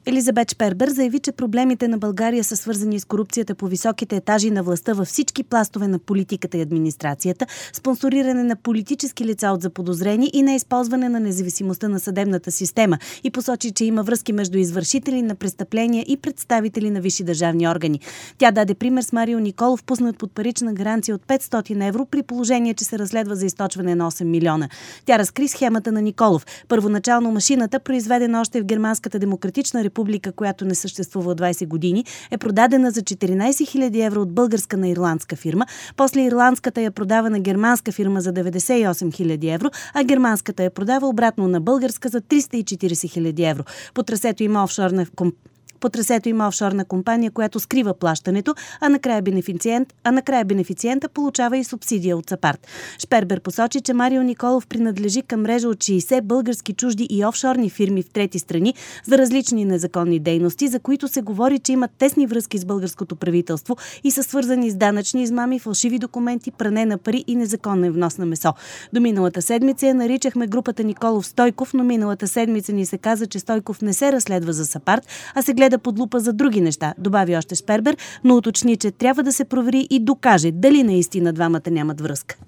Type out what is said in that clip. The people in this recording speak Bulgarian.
Елизабет Шпербер заяви, че проблемите на България са свързани с корупцията по високите етажи на властта във всички пластове на политиката и администрацията, спонсориране на политически лица от заподозрени и неизползване на независимостта на съдебната система, и посочи, че има връзки между извършители на престъпления и представители на висши държавни органи. Тя даде пример с Марио Николов, пуснат под парична гаранция от 500 евро, при положение, че се разследва за източване на 8 милиона. Тя разкри схемата на Николов. Първоначално машината, произведена още в Германската демократична република, която не съществува от 20 години, е продадена за 14 000 евро от българска на ирландска фирма. После ирландската я продава на германска фирма за 98 000 евро, а германската я продава обратно на българска за 340 000 евро. По трасето има офшорна компания, която скрива плащането, а накрая бенефициента получава и субсидия от САПАРД. Шпербер посочи, че Марио Николов принадлежи към мрежа от 60 български, чужди и офшорни фирми в трети страни за различни незаконни дейности, за които се говори, че имат тесни връзки с българското правителство и са свързани с данъчни измами, фалшиви документи, пране на пари и незаконен внос на месо. До миналата седмица я наричахме групата Николов Стойков, но миналата седмица ни се каза, че Стойков не се разследва за САПАРД, а се гледа под лупа за други неща, добави още Шпербер, но уточни, че трябва да се провери и докаже дали наистина двамата нямат връзка.